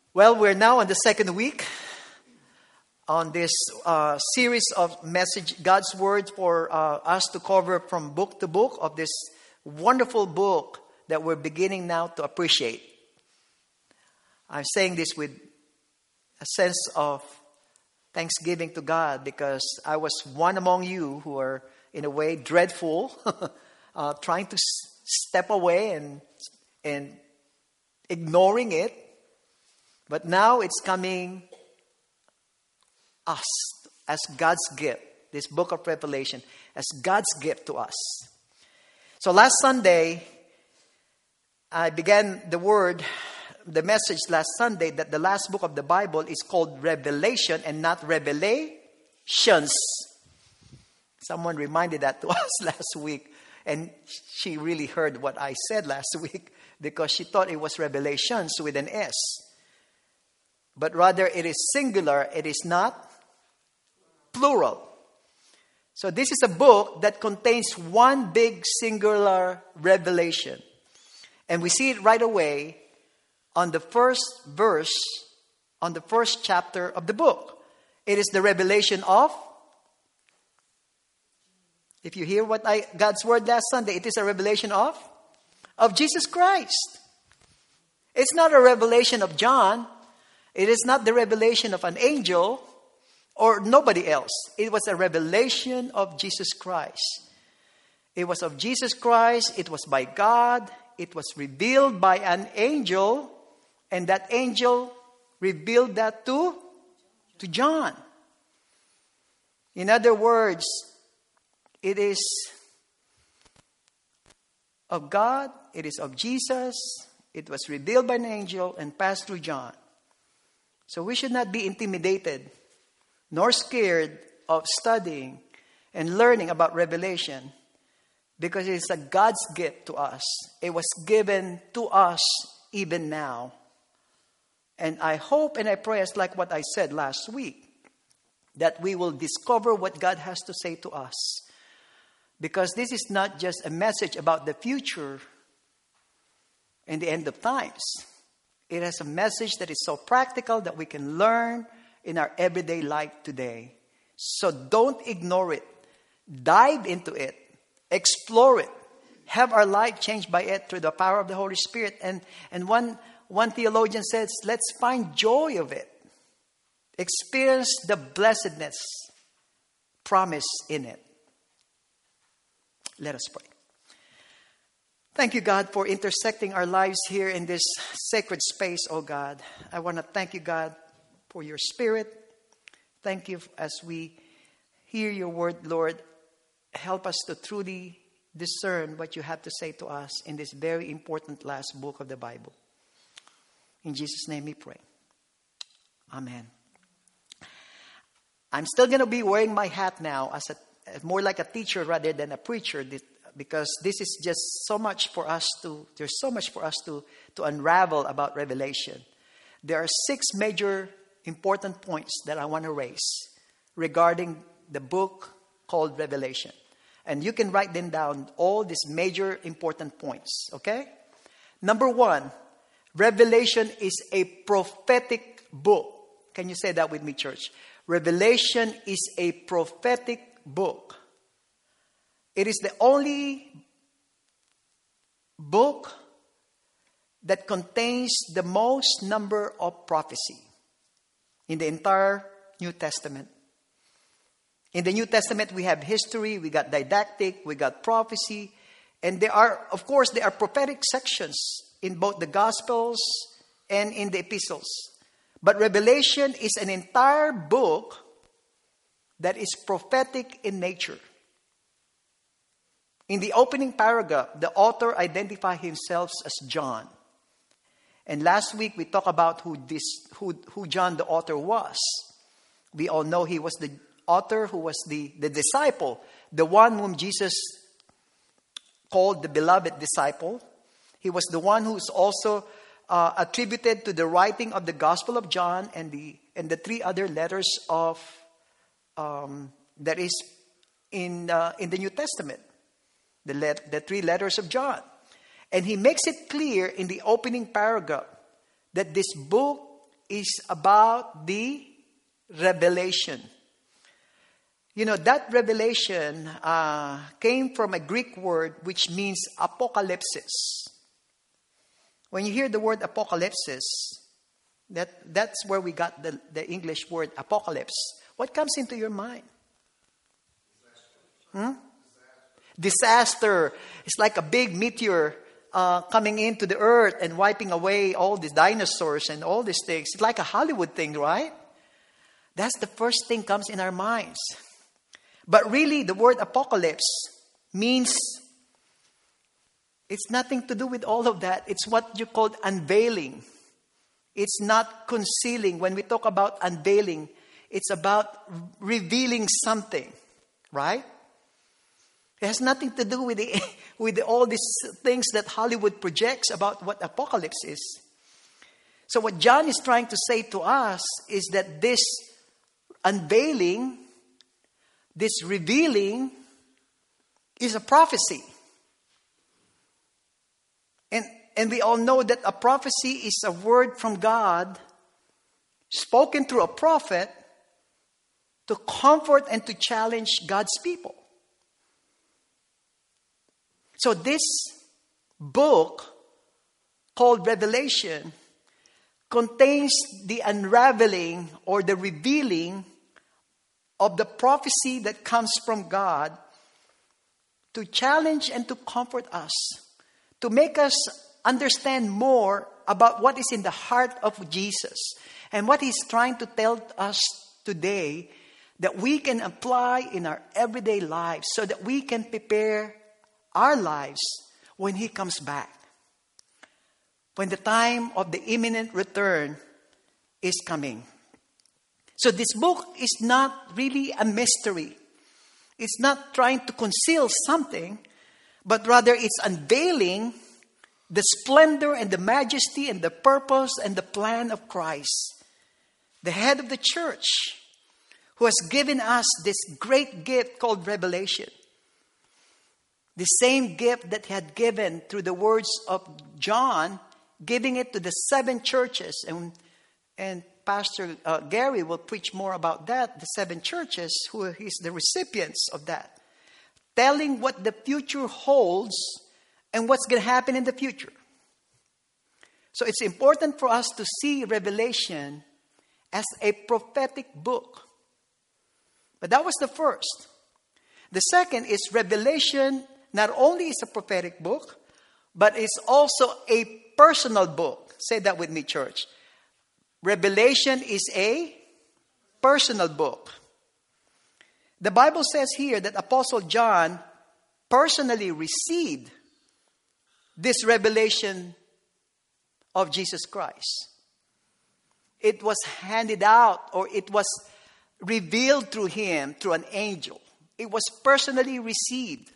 Well, we're now on the second week on this series of message, God's Word for us to cover from book to book of this wonderful book that we're beginning now to appreciate. I'm saying this with a sense of thanksgiving to God because I was one among you who are in a way dreadful, trying to step away and ignoring it. But now it's coming us as God's gift, this book of Revelation, as God's gift to us. So last Sunday, I began the message last Sunday that the last book of the Bible is called Revelation and not Revelations. Someone reminded that to us last week, and she really heard what I said last week because she thought it was Revelations with an S. But rather it is singular, it is not plural. So this is a book that contains one big singular revelation. And we see it right away on the first verse, on the first chapter of the book. It is the revelation of, if you hear God's word last Sunday, it is a revelation of Jesus Christ. It's not a revelation of John. It is not the revelation of an angel or nobody else. It was a revelation of Jesus Christ. It was of Jesus Christ. It was by God. It was revealed by an angel. And that angel revealed that to John. In other words, it is of God. It is of Jesus. It was revealed by an angel and passed through John. So we should not be intimidated nor scared of studying and learning about Revelation because it is a God's gift to us. It was given to us even now. And I hope and I pray, as like what I said last week, that we will discover what God has to say to us. Because this is not just a message about the future and the end of times. It has a message that is so practical that we can learn in our everyday life today. So don't ignore it. Dive into it. Explore it. Have our life changed by it through the power of the Holy Spirit. And one theologian says, let's find joy of it. Experience the blessedness promised in it. Let us pray. Thank you, God, for intersecting our lives here in this sacred space, oh God. I want to thank you, God, for your Spirit. Thank you as we hear your word, Lord. Help us to truly discern what you have to say to us in this very important last book of the Bible. In Jesus' name we pray. Amen. I'm still going to be wearing my hat now as more like a teacher rather than a preacher, because this is just there's so much for us to unravel about Revelation. There are 6 major important points that I want to raise regarding the book called Revelation. And you can write them down, all these major important points, okay? Number 1, Revelation is a prophetic book. Can you say that with me, church? Revelation is a prophetic book. It is the only book that contains the most number of prophecy in the entire New Testament. In the New Testament, we have history, we got didactic, we got prophecy, and there are prophetic sections in both the Gospels and in the epistles. But Revelation is an entire book that is prophetic in nature. In the opening paragraph, the author identified himself as John. And last week we talked about who John the author was. We all know he was the author who was the disciple, the one whom Jesus called the beloved disciple. He was the one who's also attributed to the writing of the Gospel of John and the 3 other letters of that is in the New Testament. The 3 letters of John. And he makes it clear in the opening paragraph that this book is about the revelation. You know, that revelation came from a Greek word which means apocalypsis. When you hear the word apocalypsis, that's where we got the English word apocalypse. What comes into your mind? Disaster. It's like a big meteor coming into the earth and wiping away all the dinosaurs and all these things. It's like a Hollywood thing, right? That's the first thing comes in our minds. But really, the word apocalypse means it's nothing to do with all of that. It's what you call unveiling. It's not concealing. When we talk about unveiling, it's about revealing something, right? It has nothing to do with all these things that Hollywood projects about what apocalypse is. So what John is trying to say to us is that this unveiling, this revealing, is a prophecy. And we all know that a prophecy is a word from God spoken through a prophet to comfort and to challenge God's people. So this book called Revelation contains the unraveling or the revealing of the prophecy that comes from God to challenge and to comfort us, to make us understand more about what is in the heart of Jesus and what He's trying to tell us today that we can apply in our everyday lives so that we can prepare our lives when He comes back, when the time of the imminent return is coming. So this book is not really a mystery. It's not trying to conceal something, but rather it's unveiling the splendor and the majesty and the purpose and the plan of Christ, the head of the church, who has given us this great gift called revelation. The same gift that He had given through the words of John, giving it to the 7 churches. And Pastor Gary will preach more about that, the 7 churches, who is the recipients of that. Telling what the future holds and what's going to happen in the future. So it's important for us to see Revelation as a prophetic book. But that was the first. The second is Revelation not only is a prophetic book, but it's also a personal book. Say that with me, church. Revelation is a personal book. The Bible says here that Apostle John personally received this revelation of Jesus Christ. It was handed out, or it was revealed through him, through an angel. It was personally received.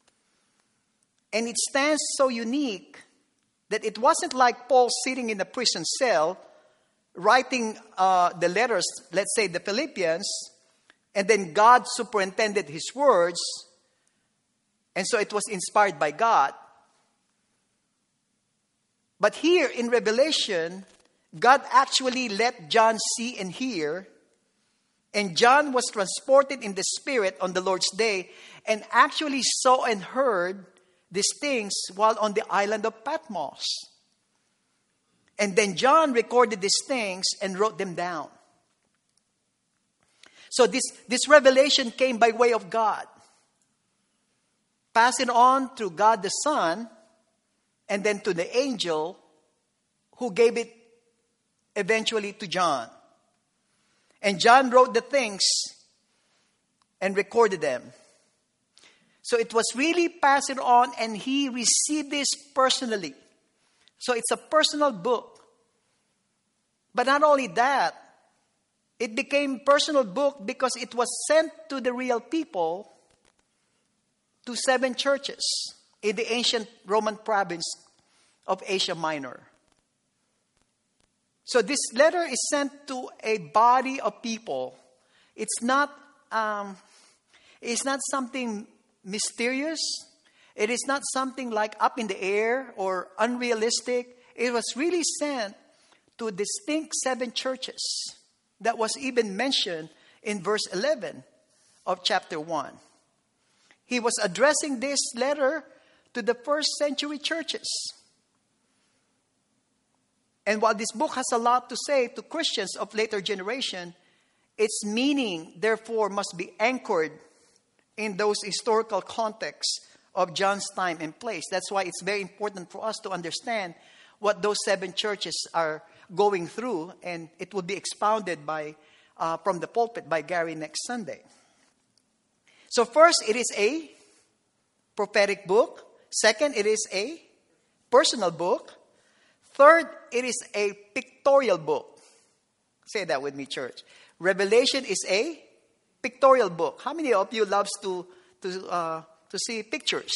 And it stands so unique that it wasn't like Paul sitting in a prison cell writing the letters, let's say the Philippians, and then God superintended his words, and so it was inspired by God. But here in Revelation, God actually let John see and hear, and John was transported in the Spirit on the Lord's day and actually saw and heard these things while on the island of Patmos. And then John recorded these things and wrote them down. So this revelation came by way of God, passing on through God the Son, and then to the angel who gave it eventually to John. And John wrote the things and recorded them. So it was really passed on, and he received this personally. So it's a personal book. But not only that, it became a personal book because it was sent to the real people, to 7 churches in the ancient Roman province of Asia Minor. So this letter is sent to a body of people. It's not something mysterious. It is not something like up in the air or unrealistic. It was really sent to distinct 7 churches that was even mentioned in verse 11 of chapter 1. He was addressing this letter to the first century churches. And while this book has a lot to say to Christians of later generation, its meaning, therefore, must be anchored in those historical contexts of John's time and place. That's why it's very important for us to understand what those 7 churches are going through, and it will be expounded by from the pulpit by Gary next Sunday. So first, it is a prophetic book. Second, it is a personal book. Third, it is a pictorial book. Say that with me, church. Revelation is a pictorial book. How many of you loves to see pictures?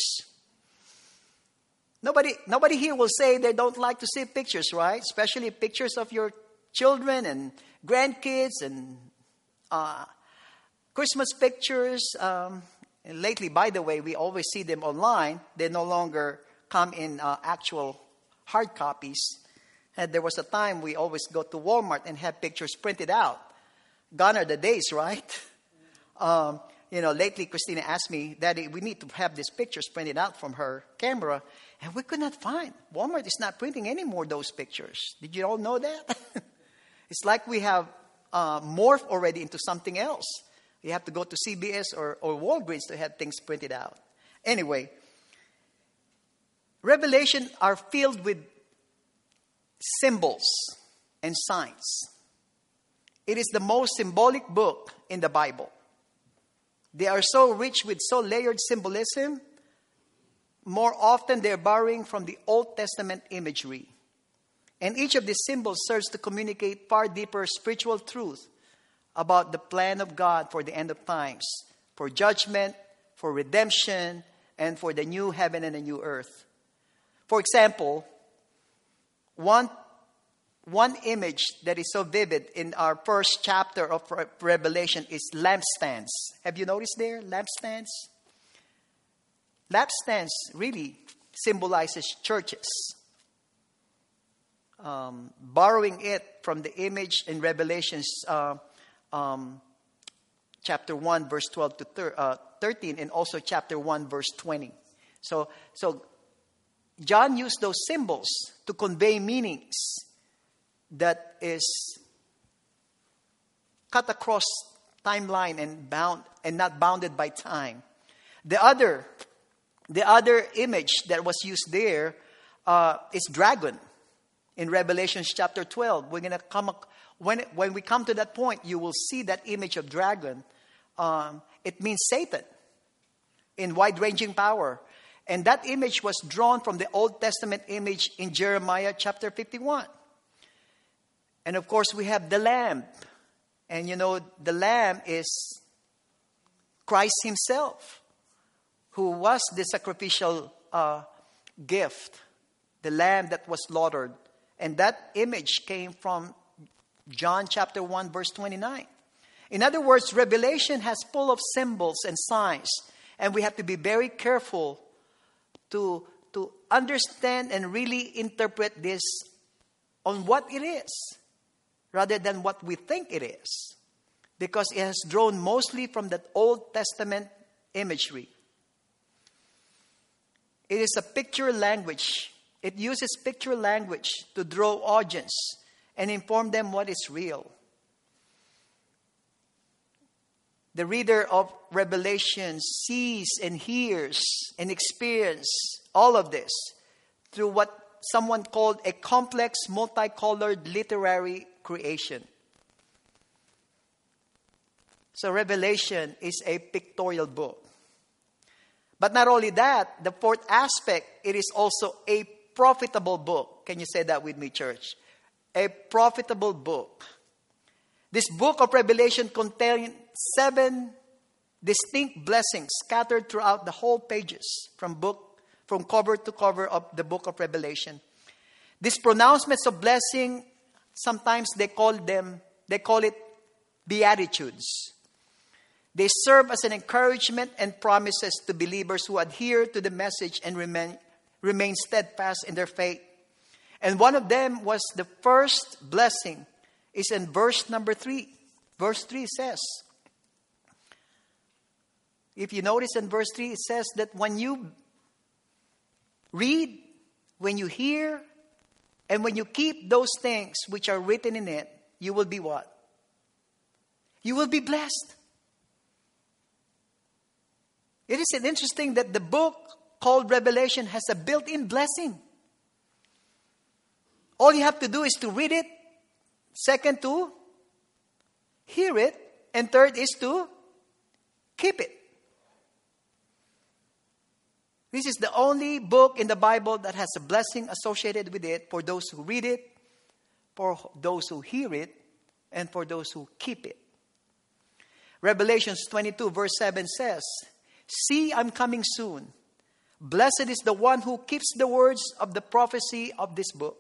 Nobody here will say they don't like to see pictures, right? Especially pictures of your children and grandkids and Christmas pictures. And lately, by the way, we always see them online. They no longer come in actual hard copies. And there was a time we always go to Walmart and have pictures printed out. Gone are the days, right? Lately Christina asked me, Daddy, we need to have these pictures printed out from her camera. And we could not find. Walmart is not printing any more those pictures. Did you all know that? It's like we have morphed already into something else. You have to go to CBS or Walgreens to have things printed out. Anyway, Revelation are filled with symbols and signs. It is the most symbolic book in the Bible. They are so rich with so layered symbolism. More often, they're borrowing from the Old Testament imagery. And each of these symbols serves to communicate far deeper spiritual truth about the plan of God for the end of times, for judgment, for redemption, and for the new heaven and the new earth. For example, one image that is so vivid in our first chapter of Revelation is lampstands. Have you noticed there? Lampstands? Lampstands really symbolizes churches. Borrowing it from the image in Revelations chapter 1, verse 12 to 13, and also chapter 1, verse 20. So John used those symbols to convey meanings that is cut across timeline and not bounded by time. The other image that was used there is dragon. In Revelation chapter 12, we're gonna when we come to that point, you will see that image of dragon. It means Satan in wide-ranging power. And that image was drawn from the Old Testament image in Jeremiah chapter 51. And of course, we have the Lamb. And the Lamb is Christ himself, who was the sacrificial gift, the Lamb that was slaughtered. And that image came from John chapter 1, verse 29. In other words, Revelation has full of symbols and signs. And we have to be very careful to understand and really interpret this on what it is, rather than what we think it is. Because it has drawn mostly from that Old Testament imagery. It is a picture language. It uses picture language to draw audience and inform them what is real. The reader of Revelation sees and hears and experiences all of this through what someone called a complex, multicolored literary creation. So Revelation is a pictorial book. But not only that, the fourth aspect, it is also a profitable book. Can you say that with me, church? A profitable book. This book of Revelation contains 7 distinct blessings scattered throughout the whole pages from cover to cover of the book of Revelation. These pronouncements of blessing, sometimes they call it beatitudes. They serve as an encouragement and promises to believers who adhere to the message and remain steadfast in their faith. And one of them was the first blessing is in verse number 3. Verse 3 says, if you notice in verse 3, it says that when you read, when you hear, and when you keep those things which are written in it, you will be what? You will be blessed. It is interesting that the book called Revelation has a built-in blessing. All you have to do is to read it. Second, to hear it. And third is to keep it. This is the only book in the Bible that has a blessing associated with it for those who read it, for those who hear it, and for those who keep it. Revelation 22 verse 7 says, "See, I'm coming soon. Blessed is the one who keeps the words of the prophecy of this book."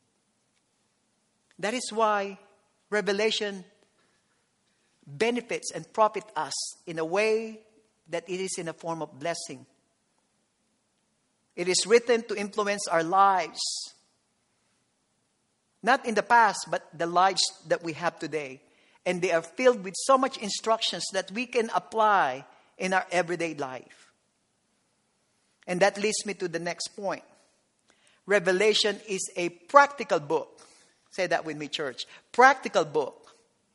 That is why Revelation benefits and profits us in a way that it is in a form of blessing. It is written to influence our lives. Not in the past, but the lives that we have today. And they are filled with so much instructions that we can apply in our everyday life. And that leads me to the next point. Revelation is a practical book. Say that with me, church. Practical book.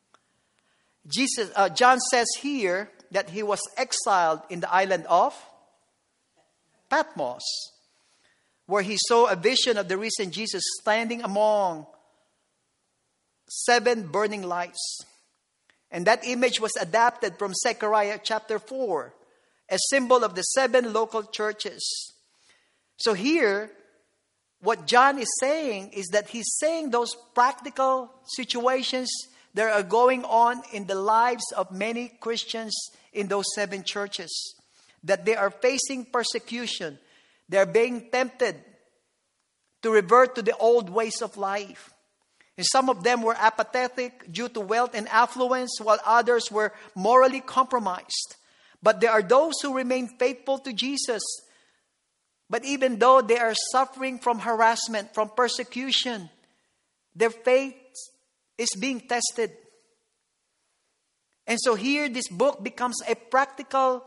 John says here that he was exiled in the island of Patmos, where he saw a vision of the risen Jesus standing among 7 burning lights. And that image was adapted from Zechariah chapter 4, a symbol of the 7 local churches. So here, what John is saying is that he's saying those practical situations that are going on in the lives of many Christians in those 7 churches. That they are facing persecution. They are being tempted to revert to the old ways of life. And some of them were apathetic due to wealth and affluence, while others were morally compromised. But there are those who remain faithful to Jesus. But even though they are suffering from harassment, from persecution, their faith is being tested. And so here this book becomes a practical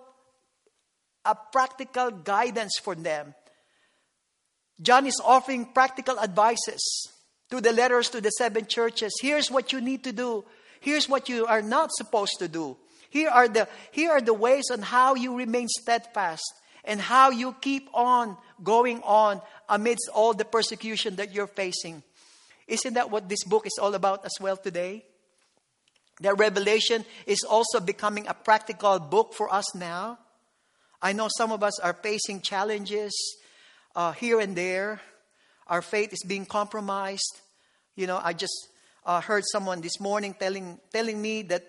guidance for them. John is offering practical advices to the letters to the 7 churches. Here's what you need to do. Here's what you are not supposed to do. Here are the ways on how you remain steadfast and how you keep on going on amidst all the persecution that you're facing. Isn't that what this book is all about as well today? That Revelation is also becoming a practical book for us now. I know some of us are facing challenges here and there. Our faith is being compromised. You know, I just heard someone this morning telling me that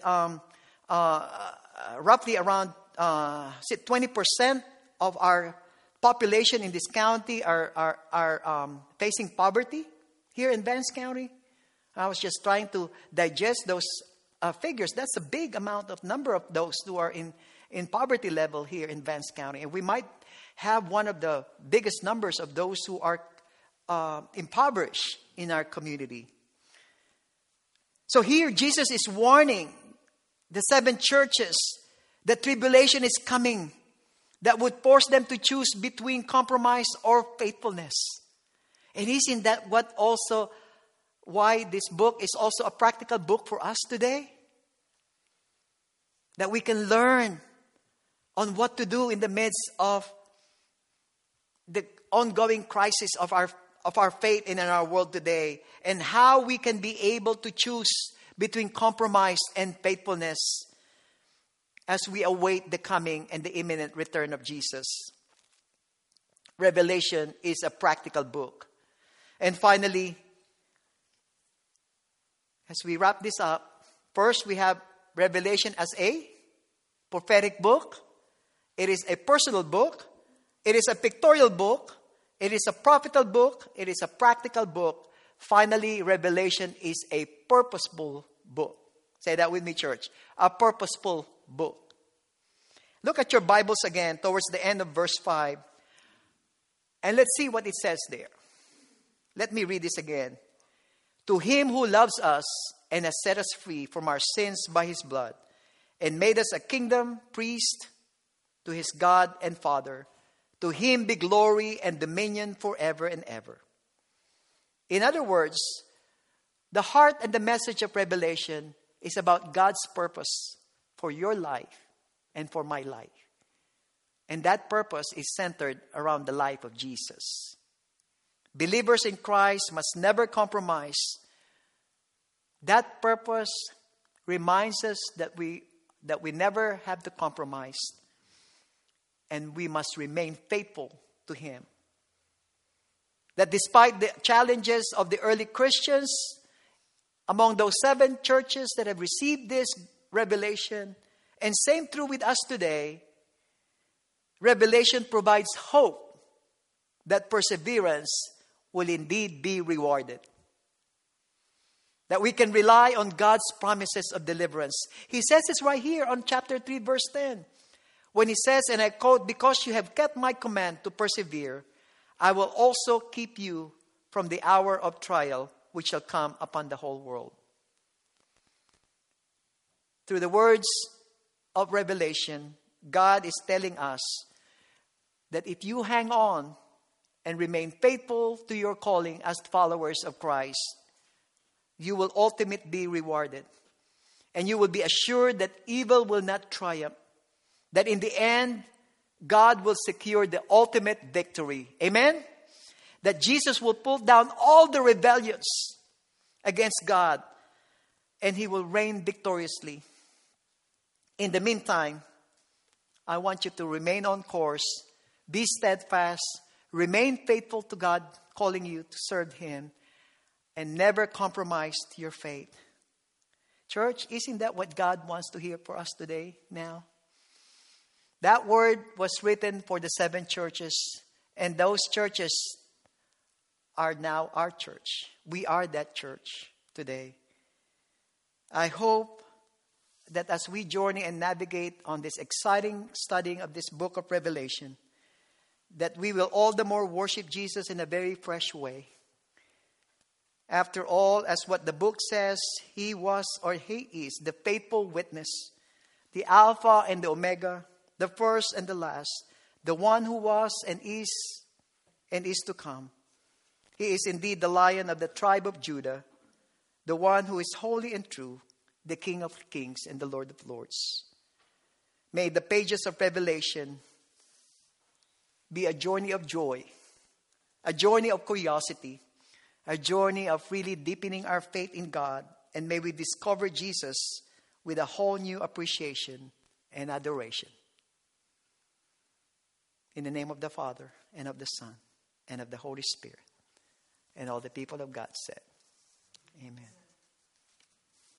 roughly around 20% of our population in this county are facing poverty here in Vance County. I was just trying to digest those figures. That's a big amount of number of those who are in poverty level here in Vance County. And we might have one of the biggest numbers of those who are impoverished in our community. So here Jesus is warning the 7 churches that tribulation is coming that would force them to choose between compromise or faithfulness. And isn't that why this book is also a practical book for us today? That we can learn on what to do in the midst of the ongoing crisis of our faith in our world today, and how we can be able to choose between compromise and faithfulness as we await the coming and the imminent return of Jesus. Revelation is a practical book. And finally, as we wrap this up, first we have Revelation as a prophetic book. It is a personal book. It is a pictorial book. It is a prophetic book. It is a practical book. Finally, Revelation is a purposeful book. Say that with me, church. A purposeful book. Look at your Bibles again towards the end of verse 5. And let's see what it says there. Let me read this again. To him who loves us and has set us free from our sins by his blood, and made us a kingdom, priest, to his God and Father, to him be glory and dominion forever and ever. In other words, the heart and the message of Revelation is about God's purpose for your life and for my life. And that purpose is centered around the life of Jesus. Believers in Christ must never compromise. That purpose reminds us that we never have to compromise, and we must remain faithful to him. That despite the challenges of the early Christians, among those 7 churches that have received this revelation, and same true with us today, Revelation provides hope that perseverance will indeed be rewarded. That we can rely on God's promises of deliverance. He says this right here on chapter 3, verse 10. When he says, and I quote, because you have kept my command to persevere, I will also keep you from the hour of trial which shall come upon the whole world. Through the words of Revelation, God is telling us that if you hang on and remain faithful to your calling as followers of Christ, you will ultimately be rewarded. And you will be assured that evil will not triumph. That in the end, God will secure the ultimate victory. Amen? That Jesus will pull down all the rebellions against God, and he will reign victoriously. In the meantime, I want you to remain on course, be steadfast, remain faithful to God calling you to serve him, and never compromise your faith. Church, isn't that what God wants to hear for us today now? That word was written for the 7 churches, and those churches are now our church. We are that church today. I hope that as we journey and navigate on this exciting studying of this book of Revelation, that we will all the more worship Jesus in a very fresh way. After all, as what the book says, he was or he is the faithful witness, the Alpha and the Omega, the first and the last, the one who was and is to come. He is indeed the Lion of the tribe of Judah, the one who is holy and true, the King of kings and the Lord of lords. May the pages of Revelation be a journey of joy, a journey of curiosity, a journey of really deepening our faith in God, and may we discover Jesus with a whole new appreciation and adoration. In the name of the Father, and of the Son, and of the Holy Spirit. And all the people of God said, amen.